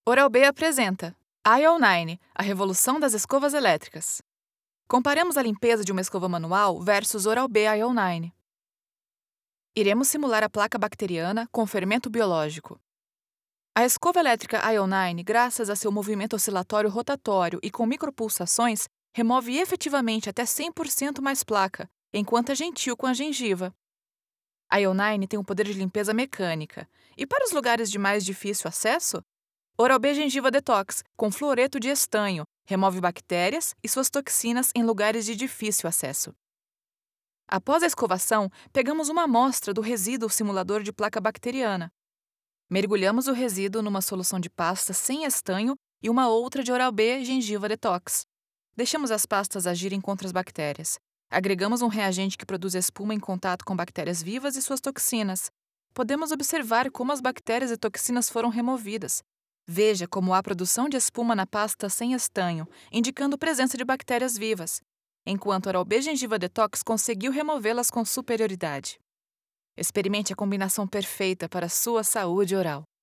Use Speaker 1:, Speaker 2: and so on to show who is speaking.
Speaker 1: Oral-B apresenta IO9, a revolução das escovas elétricas. Comparemos a limpeza de uma escova manual versus Oral-B IO9. Iremos simular a placa bacteriana com fermento biológico. A escova elétrica IO9, graças a seu movimento oscilatório rotatório e com micropulsações, remove efetivamente até 100% mais placa, enquanto é gentil com a gengiva. A IO9 tem um poder de limpeza mecânica. E para os lugares de mais difícil acesso, Oral-B Gengiva Detox, com fluoreto de estanho, remove bactérias e suas toxinas em lugares de difícil acesso. Após a escovação, pegamos uma amostra do resíduo simulador de placa bacteriana. Mergulhamos o resíduo numa solução de pasta sem estanho e uma outra de Oral-B Gengiva Detox. Deixamos as pastas agirem contra as bactérias. Agregamos um reagente que produz espuma em contato com bactérias vivas e suas toxinas. Podemos observar como as bactérias e toxinas foram removidas. Veja como há produção de espuma na pasta sem estanho, indicando presença de bactérias vivas, enquanto a Oral-B Gengiva Detox conseguiu removê-las com superioridade. Experimente a combinação perfeita para a sua saúde oral.